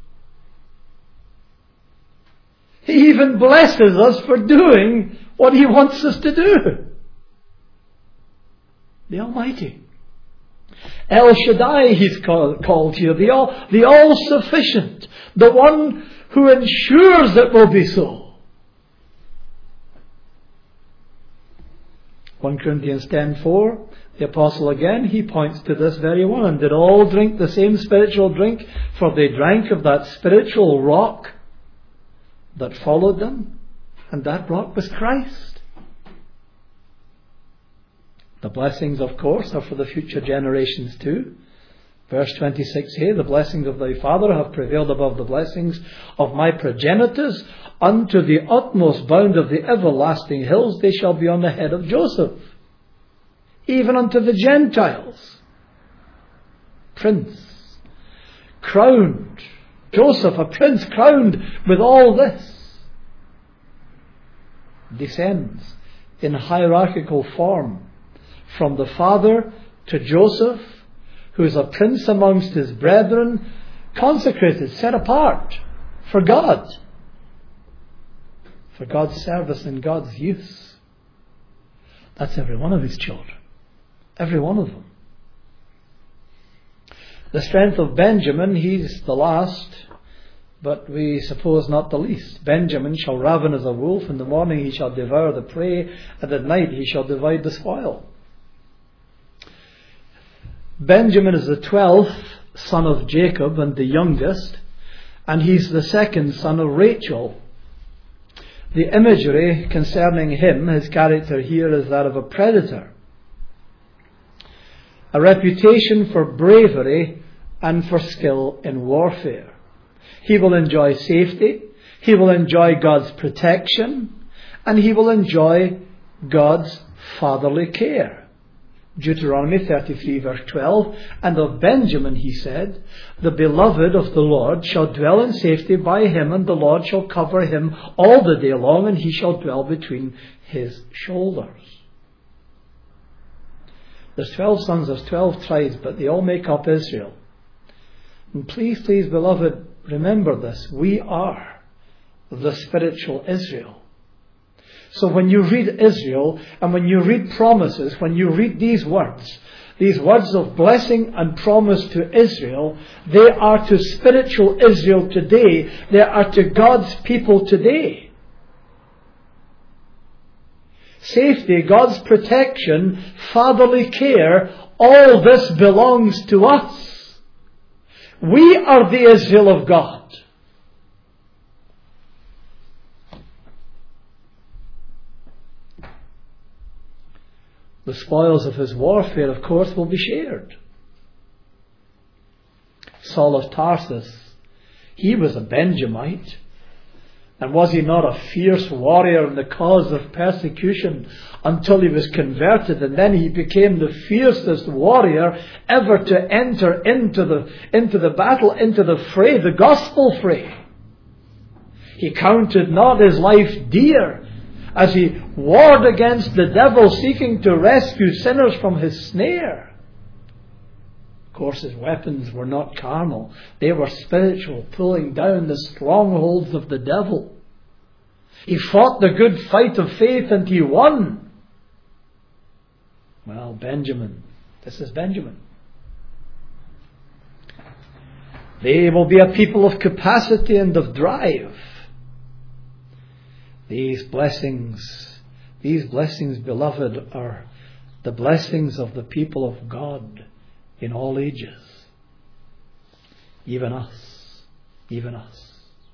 He even blesses us for doing what he wants us to do. The Almighty. El Shaddai, he's called, called here. The, all, the all-sufficient. The one who ensures it will be so. First Corinthians ten four, the apostle again, he points to this very one. And did all drink the same spiritual drink? For they drank of that spiritual rock that followed them. And that rock was Christ. The blessings, of course, are for the future generations too. Verse twenty-six a, the blessings of thy father have prevailed above the blessings of my progenitors. Unto the utmost bound of the everlasting hills they shall be on the head of Joseph. Even unto the Gentiles. Prince. Crowned. Joseph, a prince crowned with all this. Descends in hierarchical form from the father to Joseph, who is a prince amongst his brethren, consecrated, set apart for God, for God's service and God's use. That's every one of his children. Every one of them. The strength of Benjamin, he's the last, but we suppose not the least. Benjamin shall raven as a wolf. In the morning he shall devour the prey, and at night he shall divide the spoil. Benjamin is the twelfth son of Jacob and the youngest, and he's the second son of Rachel. The imagery concerning him, his character here, is that of a predator. A reputation for bravery and for skill in warfare. He will enjoy safety, he will enjoy God's protection, and he will enjoy God's fatherly care. Deuteronomy thirty-three verse twelve, and of Benjamin he said, the beloved of the Lord shall dwell in safety by him, and the Lord shall cover him all the day long, and he shall dwell between his shoulders. There's twelve sons, there's twelve tribes, but they all make up Israel. And please, please, beloved, remember this. We are the spiritual Israel. So when you read Israel, and when you read promises, when you read these words, these words of blessing and promise to Israel, they are to spiritual Israel today. They are to God's people today. Safety, God's protection, fatherly care, all this belongs to us. We are the Israel of God. The spoils of his warfare, of course, will be shared. Saul of Tarsus, he was a Benjamite. And was he not a fierce warrior in the cause of persecution until he was converted, and then he became the fiercest warrior ever to enter into the, into the battle, into the fray, the gospel fray. He counted not his life dear as he warred against the devil, seeking to rescue sinners from his snare. Of course, his weapons were not carnal. They were spiritual, pulling down the strongholds of the devil. He fought the good fight of faith and he won. Well, Benjamin, this is Benjamin. They will be a people of capacity and of drive. These blessings, these blessings, beloved, are the blessings of the people of God in all ages. Even us. Even us.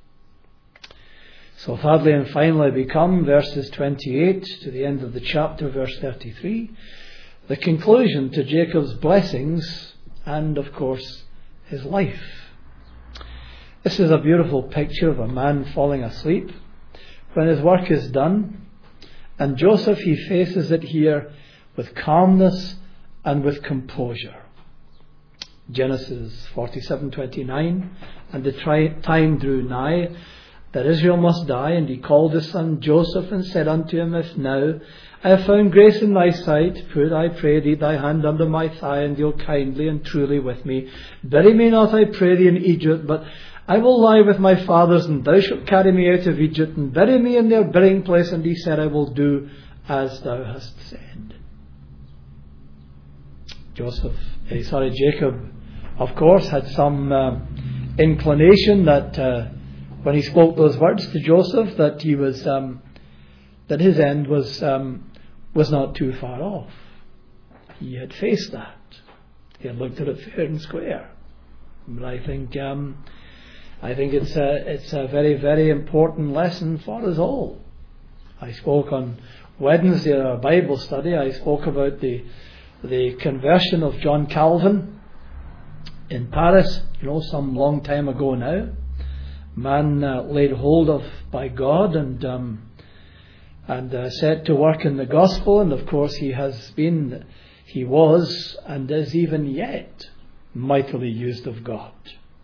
So thirdly and finally we come, verses twenty-eight to the end of the chapter, verse thirty-three, the conclusion to Jacob's blessings and, of course, his life. This is a beautiful picture of a man falling asleep when his work is done, and Joseph, he faces it here with calmness and with composure. Genesis forty-seven twenty-nine, and the tri- time drew nigh that Israel must die, and he called his son Joseph and said unto him, If now I have found grace in thy sight, put, I pray thee, thy hand under my thigh, and deal kindly and truly with me. Bury me not, I pray thee, in Egypt, but I will lie with my fathers, and thou shalt carry me out of Egypt, and bury me in their burying place. And he said, I will do as thou hast said. Joseph, eh, sorry, Jacob, of course, had some uh, inclination that uh, when he spoke those words to Joseph, that he was um, that his end was um, was not too far off. He had faced that. He had looked at it fair and square. But I think. Um, I think it's a, it's a very, very important lesson for us all. I spoke on Wednesday in our Bible study, I spoke about the the conversion of John Calvin in Paris, you know, some long time ago now. Man uh, laid hold of by God and um, and uh, set to work in the gospel, and of course he has been, he was and is even yet mightily used of God.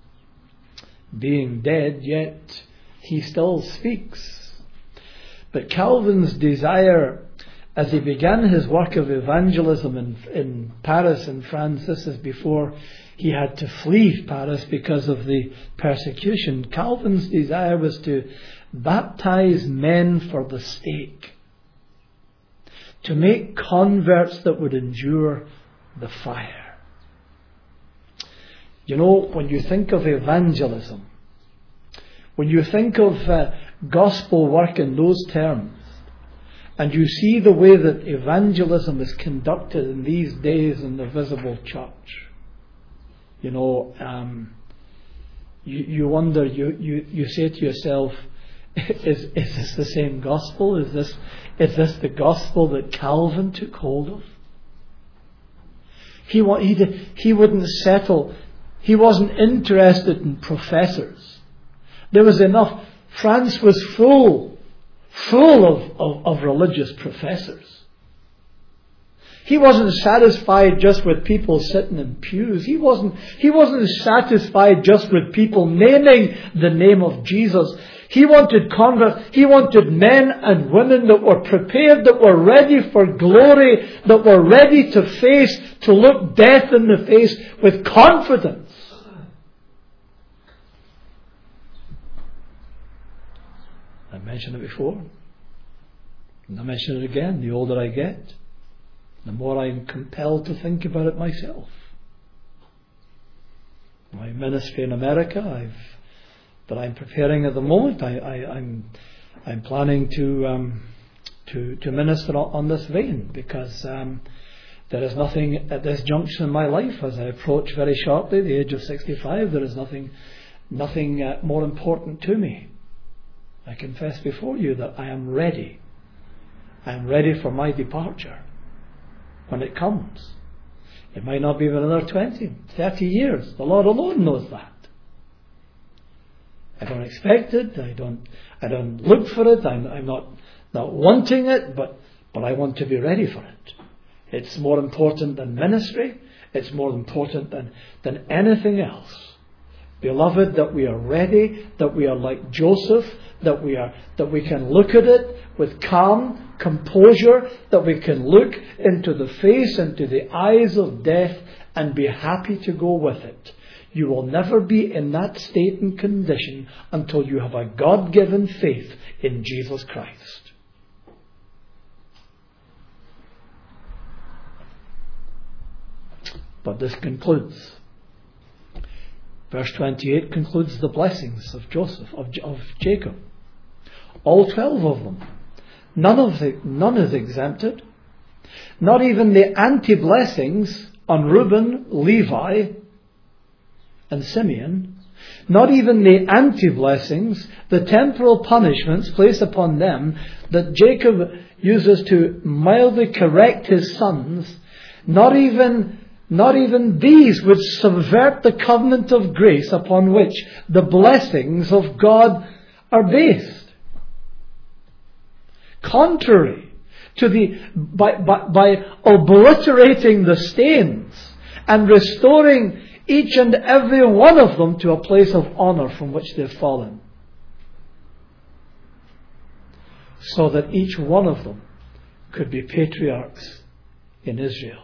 Being dead, yet he still speaks. But Calvin's desire, as he began his work of evangelism in, in Paris and France, this is before he had to flee Paris because of the persecution. Calvin's desire was to baptize men for the stake, to make converts that would endure the fire. You know, when you think of evangelism, when you think of uh, gospel work in those terms, and you see the way that evangelism is conducted in these days in the visible church, you know, um, you, you wonder, you, you, you say to yourself, is, is this the same gospel? Is this, is this the gospel that Calvin took hold of? He, he, did, he wouldn't settle. He wasn't interested in professors. There was enough. France was full, full of, of, of religious professors. He wasn't satisfied just with people sitting in pews. He wasn't, he wasn't satisfied just with people naming the name of Jesus. He wanted converts. He wanted men and women that were prepared, that were ready for glory, that were ready to face, to look death in the face with confidence. I mentioned it before, and I mention it again. The older I get, the more I'm compelled to think about it myself. My ministry in America, I've that I'm preparing at the moment, I, I, I'm I'm planning to um, to to minister on, on this vein, because um, there is nothing at this junction in my life, as I approach very shortly the age of sixty-five. There is nothing nothing uh, more important to me. I confess before you that I am ready. I am ready for my departure when it comes. It might not be for another twenty, thirty years. The Lord alone knows that. I don't expect it. I don't. I don't look for it. I'm, I'm not not wanting it, but but I want to be ready for it. It's more important than ministry. It's more important than than anything else. Beloved, that we are ready, that we are like Joseph, that we are that we can look at it with calm composure, that we can look into the face, into the eyes of death, and be happy to go with it. You will never be in that state and condition until you have a God-given faith in Jesus Christ. But this concludes. Verse twenty-eight concludes the blessings of Joseph, of, of Jacob. All twelve of them. None of the, none is exempted. Not even the anti-blessings on Reuben, Levi, and Simeon. Not even the anti-blessings, the temporal punishments placed upon them that Jacob uses to mildly correct his sons. Not even, not even these would subvert the covenant of grace upon which the blessings of God are based. Contrary to the, by, by, by obliterating the stains and restoring each and every one of them to a place of honour from which they've fallen, so that each one of them could be patriarchs in Israel.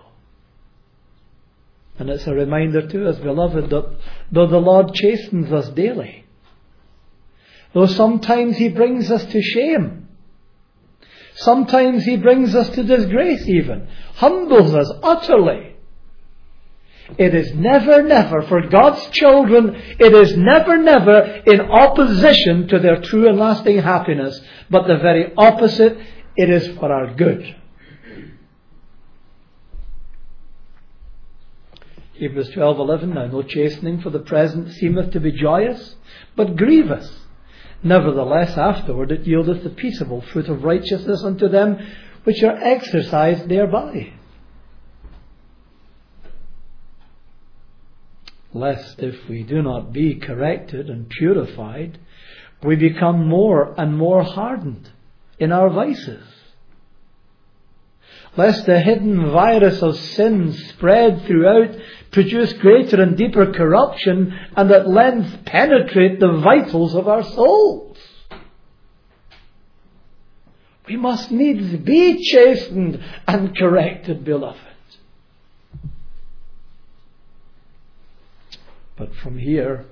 And it's a reminder to us, beloved, that though the Lord chastens us daily, though sometimes He brings us to shame, sometimes He brings us to disgrace even, humbles us utterly, it is never, never, for God's children, it is never, never in opposition to their true and lasting happiness, but the very opposite, it is for our good. Hebrews twelve eleven, now no chastening for the present seemeth to be joyous, but grievous. Nevertheless, afterward it yieldeth the peaceable fruit of righteousness unto them which are exercised thereby. Lest if we do not be corrected and purified, we become more and more hardened in our vices. Lest the hidden virus of sin spread throughout, produce greater and deeper corruption, and at length penetrate the vitals of our souls. We must needs be chastened and corrected, beloved. But from here,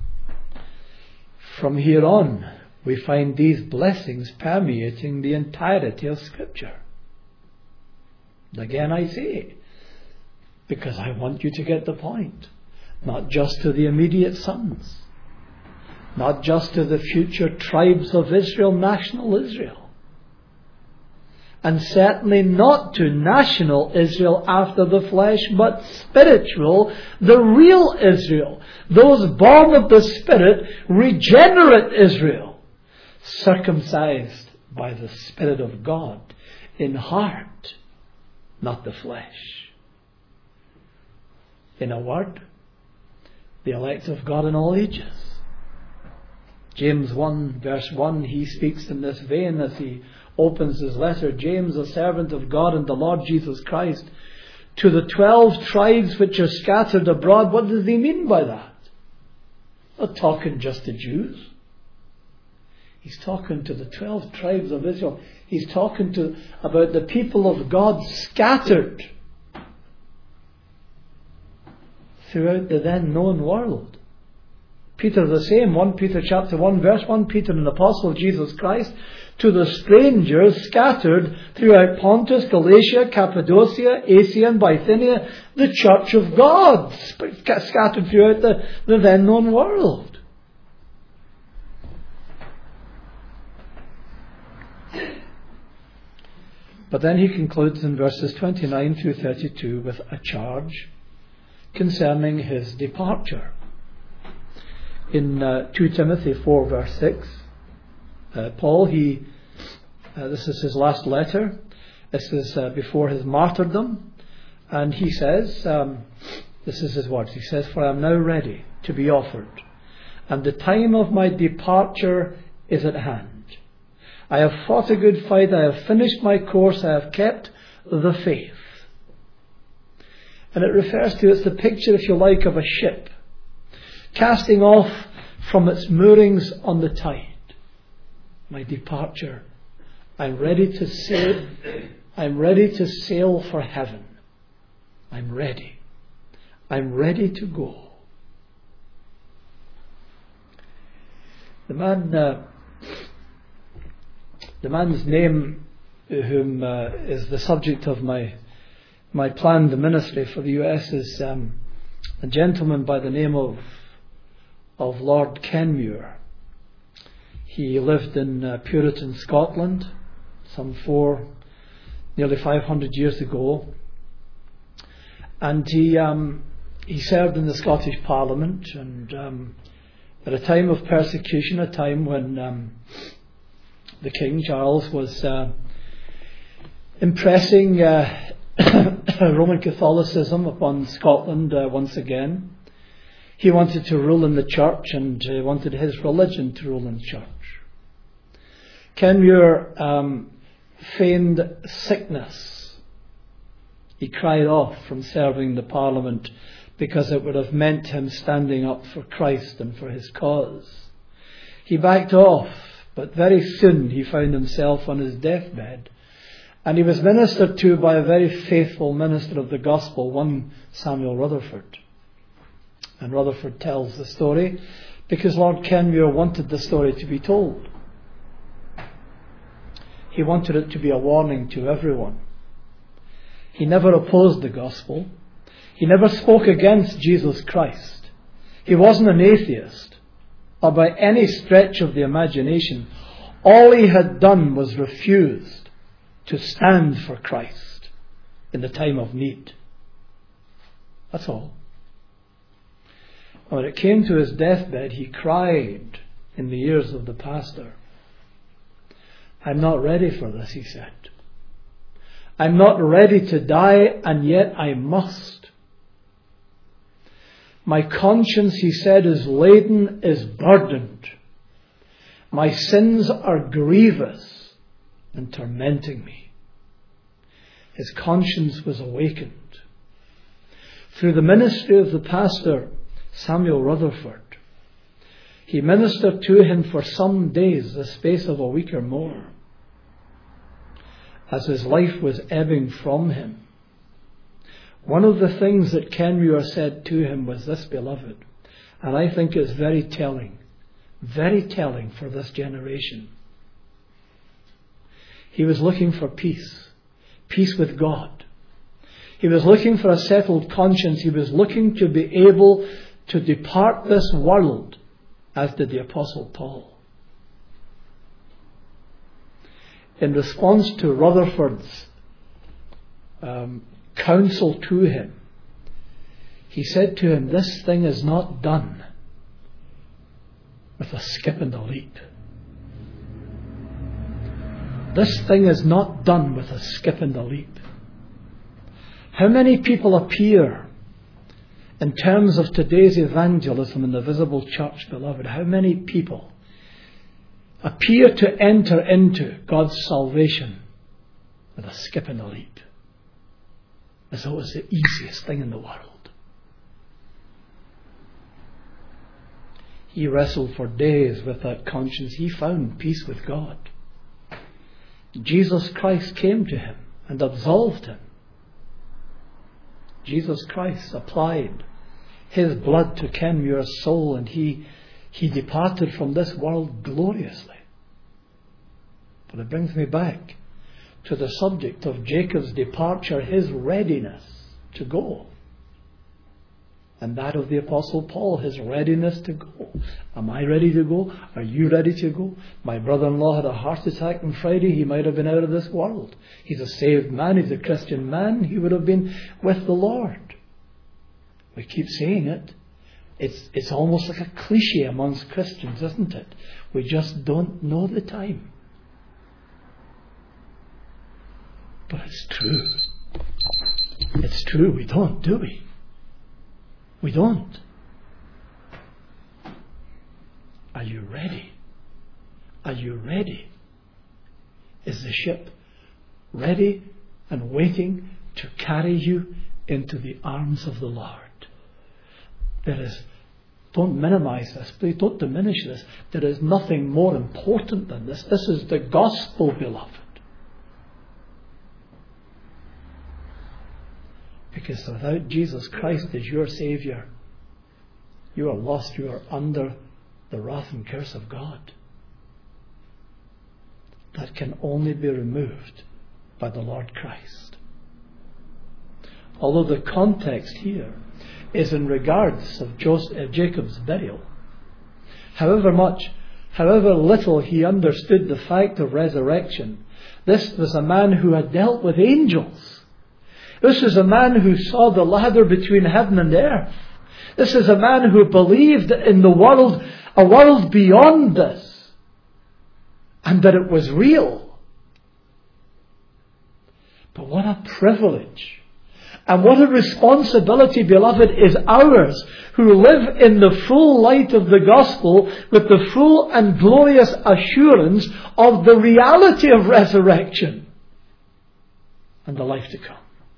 from here on, we find these blessings permeating the entirety of Scripture. Again I say, because I want you to get the point, not just to the immediate sons, not just to the future tribes of Israel, national Israel, and certainly not to national Israel after the flesh, but spiritual, the real Israel, those born of the Spirit, regenerate Israel, circumcised by the Spirit of God in heart, not the flesh. In a word, the elect of God in all ages. James one verse one, he speaks in this vein as he opens his letter. James, a servant of God and the Lord Jesus Christ, to the twelve tribes which are scattered abroad. What does he mean by that? Not talking just to Jews. He's talking to the twelve tribes of Israel. He's talking to about the people of God scattered throughout the then known world. Peter the same, First Peter chapter one verse one, Peter an apostle of Jesus Christ, to the strangers scattered throughout Pontus, Galatia, Cappadocia, Asia and Bithynia, the church of God, scattered throughout the, the then known world. But then he concludes in verses twenty-nine through thirty-two with a charge concerning his departure. In uh, Second Timothy four verse six, uh, Paul, he, uh, this is his last letter. This is uh, before his martyrdom. And he says, um, this is his words, he says, "For I am now ready to be offered, and the time of my departure is at hand. I have fought a good fight, I have finished my course, I have kept the faith." And it refers to, it's the picture, if you like, of a ship casting off from its moorings on the tide. My departure. I'm ready to sail. I'm ready to sail for heaven. I'm ready. I'm ready to go. The man, uh, the man's name, whom uh, is the subject of my my planned ministry for the U S, is um, a gentleman by the name of of Lord Kenmure. He lived in uh, Puritan Scotland some four, nearly five hundred years ago, and he um, he served in the Scottish Parliament, and um, at a time of persecution, a time when um, the King Charles was uh, impressing uh, Roman Catholicism upon Scotland uh, once again. He wanted to rule in the church, and he wanted his religion to rule in the church. Kenmure um, feigned sickness. He cried off from serving the Parliament because it would have meant him standing up for Christ and for his cause. He backed off, but very soon he found himself on his deathbed, and he was ministered to by a very faithful minister of the gospel, one Samuel Rutherford. And Rutherford tells the story because Lord Kenmure wanted the story to be told. He wanted it to be a warning to everyone. He never opposed the gospel. He never spoke against Jesus Christ. He wasn't an atheist, or by any stretch of the imagination. All he had done was refused to stand for Christ in the time of need. That's all. When it came to his deathbed, he cried in the ears of the pastor, "I'm not ready for this," he said. "I'm not ready to die, and yet I must. My conscience," he said, "is laden, is burdened. My sins are grievous and tormenting me." His conscience was awakened. Through the ministry of the pastor, Samuel Rutherford, he ministered to him for some days, the space of a week or more, as his life was ebbing from him. One of the things that Kenmure said to him was this, beloved, and I think it's very telling, very telling for this generation. He was looking for peace, peace with God. He was looking for a settled conscience. He was looking to be able to depart this world as did the Apostle Paul. In response to Rutherford's um, counsel to him, he said to him, "This thing is not done with a skip and a leap. This thing is not done with a skip and a leap." How many people appear in terms of today's evangelism in the visible church, beloved? How many people appear to enter into God's salvation with a skip and a leap, as though it's the easiest thing in the world? He wrestled for days with that conscience. He found peace with God. Jesus Christ came to him and absolved him. Jesus Christ applied His blood to Kenmure's soul, and he, he departed from this world gloriously. But it brings me back to the subject of Jacob's departure, his readiness to go. And that of the Apostle Paul, his readiness to go. Am I ready to go? Are you ready to go? My brother-in-law had a heart attack on Friday. He might have been out of this world. He's a saved man. He's a Christian man. He would have been with the Lord. We keep saying it. It's, it's almost like a cliche amongst Christians, isn't it? We just don't know the time. But it's true. It's true. We don't, do we? We don't. Are you ready? Are you ready? Is the ship ready and waiting to carry you into the arms of the Lord? There is, don't minimize this, please don't diminish this. There is nothing more important than this. This is the gospel, beloved. Because without Jesus Christ as your Saviour, you are lost. You are under the wrath and curse of God. That can only be removed by the Lord Christ. Although the context here is in regards of Joseph, Jacob's burial, however much, however little he understood the fact of resurrection, this was a man who had dealt with angels. This is a man who saw the ladder between heaven and earth. This is a man who believed in the world, a world beyond this, and that it was real. But what a privilege and what a responsibility, beloved, is ours who live in the full light of the gospel with the full and glorious assurance of the reality of resurrection and the life to come.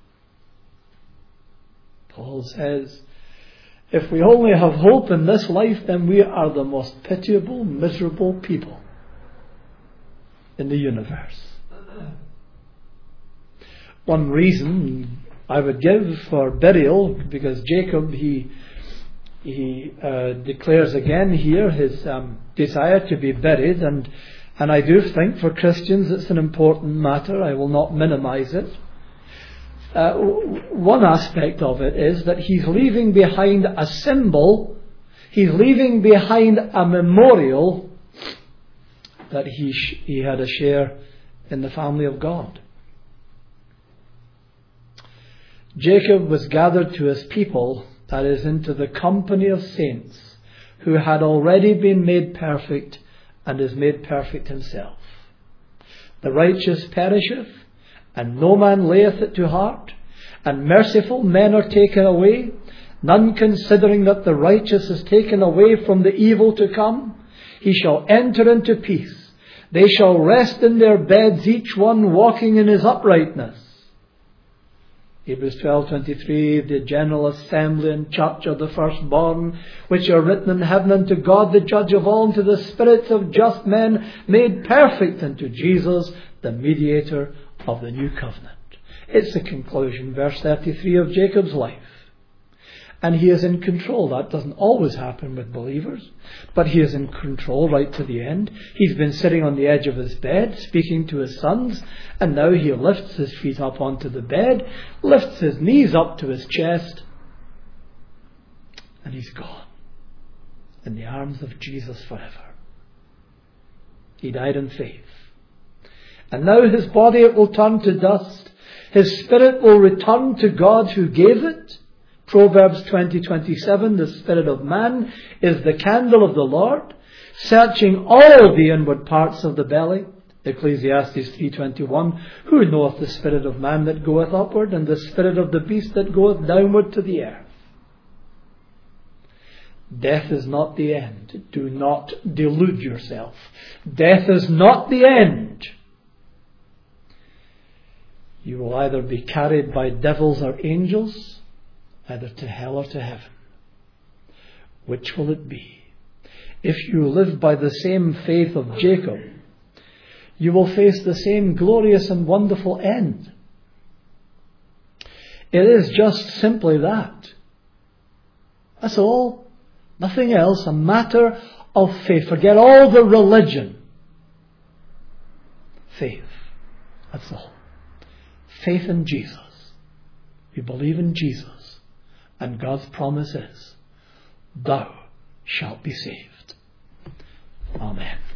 Paul says, if we only have hope in this life, then we are the most pitiable, miserable people in the universe. One reason I would give for burial, because Jacob, he he uh, declares again here his um, desire to be buried, and and I do think for Christians it's an important matter. I will not minimize it. Uh, one aspect of it is that he's leaving behind a symbol, he's leaving behind a memorial that he sh- he had a share in the family of God. Jacob was gathered to his people, that is, into the company of saints, who had already been made perfect and is made perfect himself. The righteous perisheth, and no man layeth it to heart, and merciful men are taken away, none considering that the righteous is taken away from the evil to come. He shall enter into peace. They shall rest in their beds, each one walking in his uprightness. Hebrews twelve twenty-three, the general assembly and church of the firstborn, which are written in heaven, unto God the judge of all, and to the spirits of just men made perfect, unto Jesus the mediator of the new covenant. It's the conclusion, verse thirty-three, of Jacob's life. And he is in control. That doesn't always happen with believers, but he is in control right to the end. He's been sitting on the edge of his bed, speaking to his sons, and now he lifts his feet up onto the bed, lifts his knees up to his chest, and he's gone. in the arms of Jesus forever. He died in faith. And now his body, it will turn to dust. His spirit will return to God who gave it. Proverbs twenty twenty-seven, the spirit of man is the candle of the Lord, searching all the inward parts of the belly. Ecclesiastes three twenty-one, who knoweth the spirit of man that goeth upward, and the spirit of the beast that goeth downward to the earth? Death is not the end. Do not delude yourself. Death is not the end. You will either be carried by devils or angels, either to hell or to heaven. Which will it be? If you live by the same faith of Jacob, you will face the same glorious and wonderful end. It is just simply that. That's all. Nothing else. A matter of faith. Forget all the religion. Faith. That's all. Faith in Jesus. You believe in Jesus. And God's promise is, thou shalt be saved. Amen.